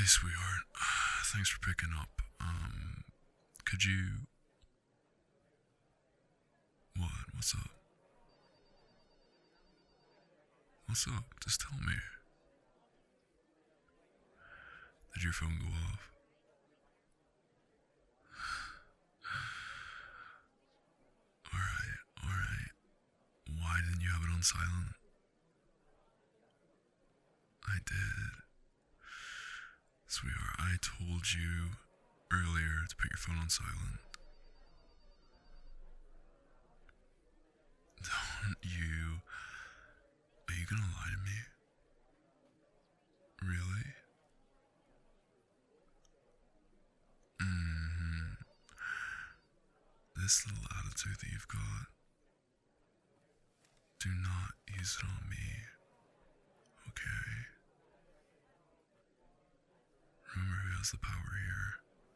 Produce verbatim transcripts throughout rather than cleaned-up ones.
sweetheart. Thanks for picking up. Um, could you... What? What's up? What's up? Just tell me. Did your phone go off? Alright, alright. Why didn't you have it on silent? I did. Sweetheart, I told you earlier to put your phone on silent. Don't you... Are you gonna lie to me? Really? Mm-hmm. This little attitude that you've got, do not use it on me, okay? Remember who has the power here.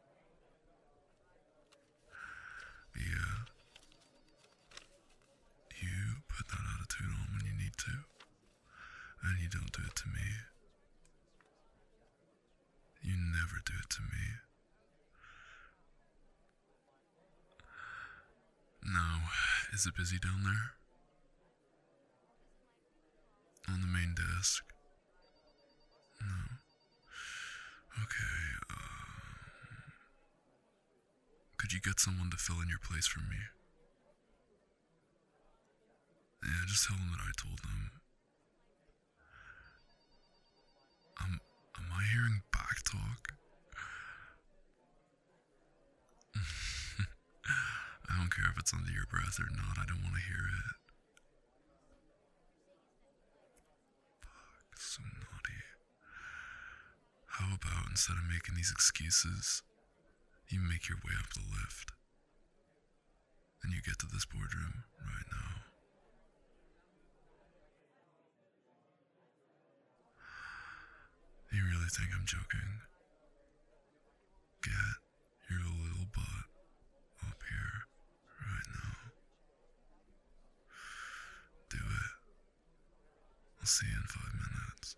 Yeah. You put that attitude on when you need to, and you don't do it to me. You never do it to me. Now, is it busy down there? On the main desk? No. Okay, uh... could you get someone to fill in your place for me? Yeah, just tell them that I told them. Um, am I hearing back talk? I don't care if it's under your breath or not, I don't want to hear it. Fuck, so naughty. How about instead of making these excuses, you make your way up the lift, and you get to this boardroom right now. You really think I'm joking? Get your little butt up here right now. Do it. I'll see you in five minutes.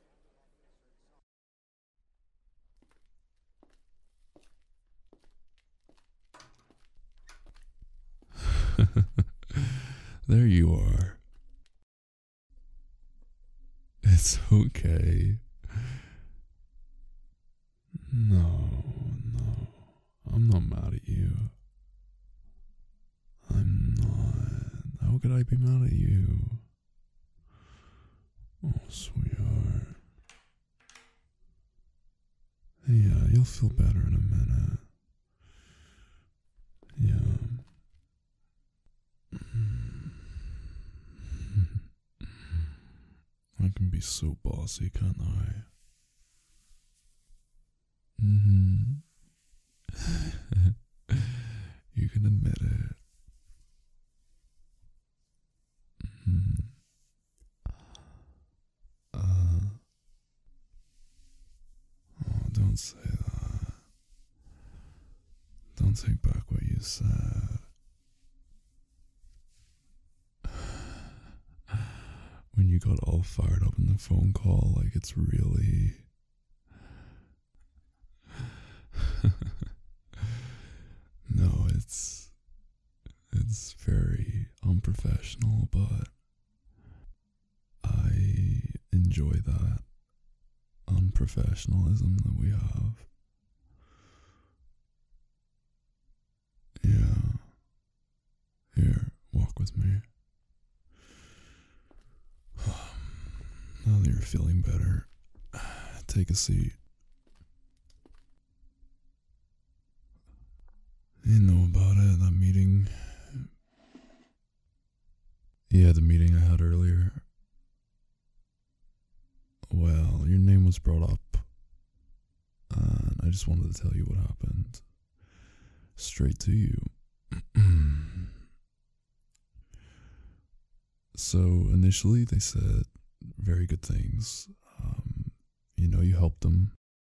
There you are. It's okay. No, no. I'm not mad at you. I'm not. How could I be mad at you? Oh, sweetheart. Yeah, you'll feel better in a minute. Yeah. I can be so bossy, can't I? Mm-hmm. You can admit it. Mm-hmm. Uh, oh, don't say that. Don't take back what you said. When you got all fired up in the phone call, like it's really... No, it's... It's very unprofessional, but I enjoy that unprofessionalism that we have. Yeah. Here, walk with me. Now that you're feeling better, take a seat. You know about it, that meeting. Yeah, the meeting I had earlier. Well, your name was brought up, and I just wanted to tell you what happened. Straight to you. So, initially they said very good things. Um, you know, you helped them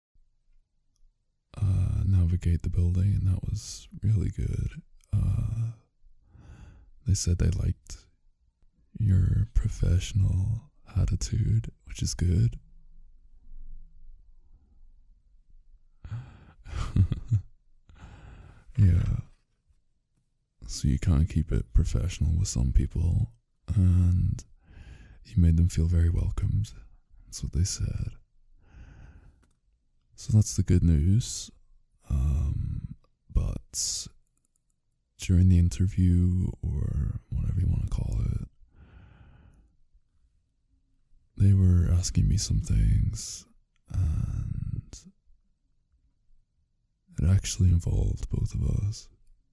uh, navigate the building, and that was really good. Uh, they said they liked your professional attitude, which is good. Yeah. So you kind of keep it professional with some people, and you made them feel very welcomed. That's what they said. So that's the good news. Um, but during the interview, or whatever you want to call it, they were asking me some things, and it actually involved both of us.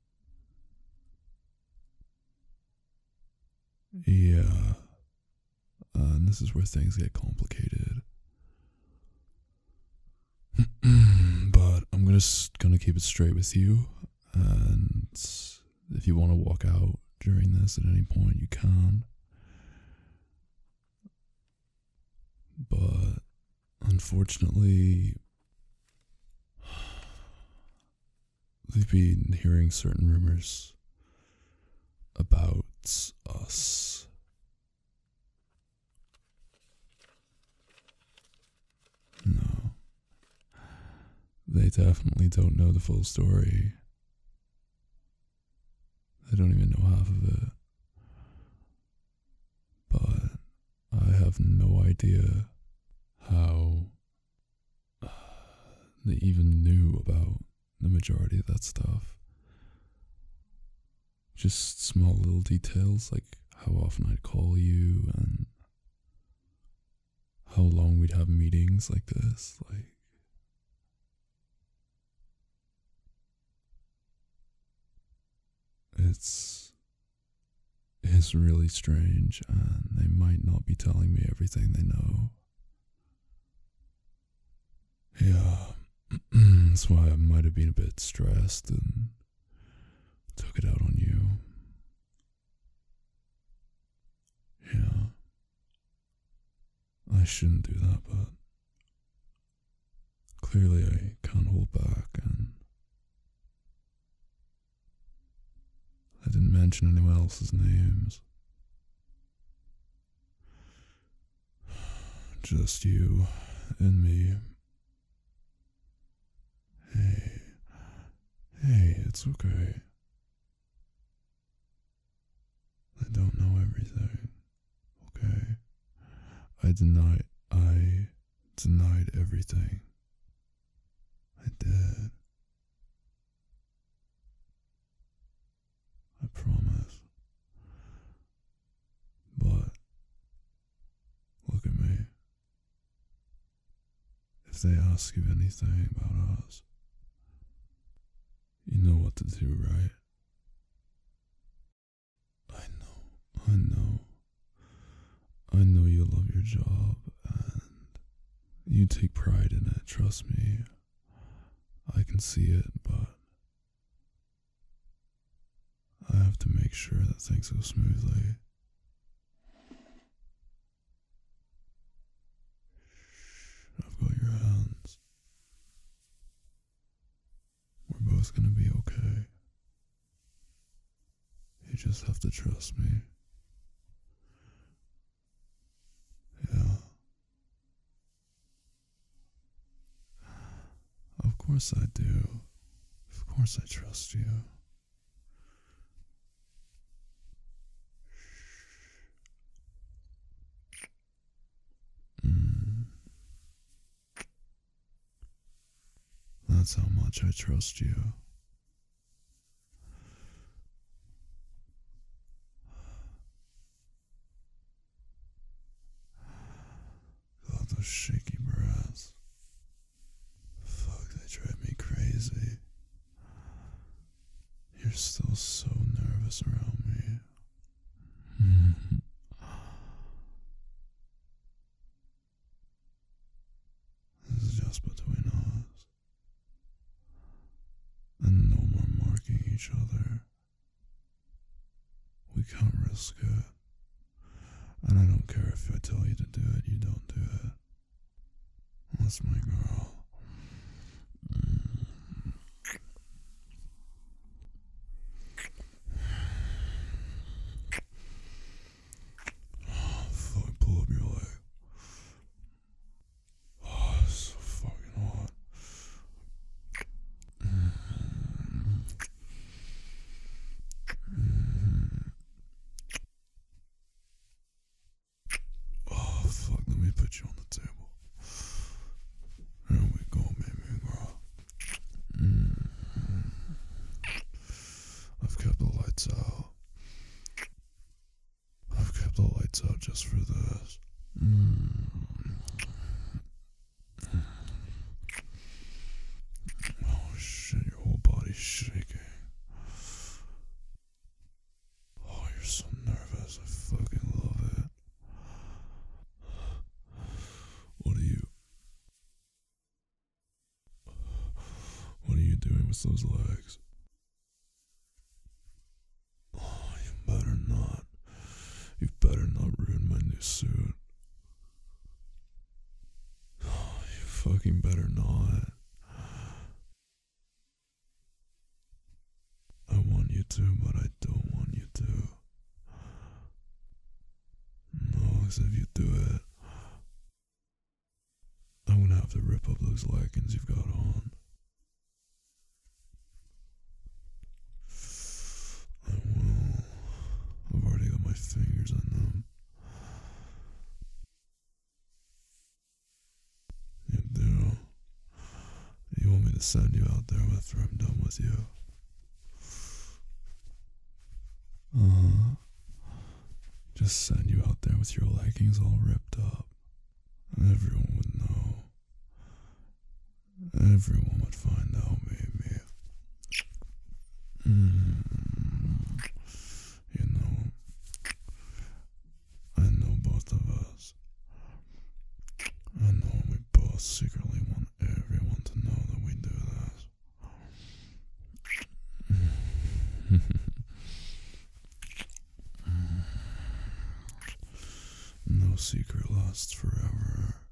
Yeah. Uh, and this is where things get complicated. But I'm gonna gonna keep it straight with you, and if you want to walk out during this at any point, you can. But unfortunately, they've been hearing certain rumors about us. No. They definitely don't know the full story. They don't even know half of it. But I have no idea how uh, they even knew about the majority of that stuff. Just small little details like how often I'd call you and how long we'd have meetings like this. Like, it's it's really strange, and they might not be telling me everything they know. Yeah, that's why I might have been a bit stressed and took it out on you. Yeah, I shouldn't do that, but clearly I can't hold back, and I didn't mention anyone else's names. Just you and me. Hey, hey, it's okay. I don't know everything, okay? I denied, I denied everything. I did. I promise. But, look at me. If they ask you anything about us, you know what to do, right? I know, I know. I know you love your job, and you take pride in it, trust me. I can see it, but I have to make sure that things go smoothly. I've got your hands. We're both gonna be okay. You just have to trust me. Yeah. Of course I do. Of course I trust you. Mm. That's how much I trust you. God, those shaky breaths. Fuck, they drive me crazy. You're still so nervous around me. This is just between us. And no more marking each other. We can't risk it. And I don't care if I tell you to do it, you don't do it. That's my girl. Mm. Oh, fuck, pull up your leg. Oh, it's so fucking hot. Mm. just for this. Mm. Oh shit, your whole body's shaking. Oh, you're so nervous. I fucking love it. What are you... What are you doing with those legs? Oh, you better not. You better not ruin my new suit. Oh, you fucking better not. I want you to, but I don't want you to. No, because if you do it, I'm gonna have to rip up those leggings you've got on. I will. I've already got my fingers on them. You do? You want me to send you out there after I'm done with you? Uh-huh. Just send you out there with your leggings all ripped up. Everyone would know. Everyone would find out, baby. Mm. You know, I know both of us. I know we both secretly want everyone to know that we do this. No secret lasts forever.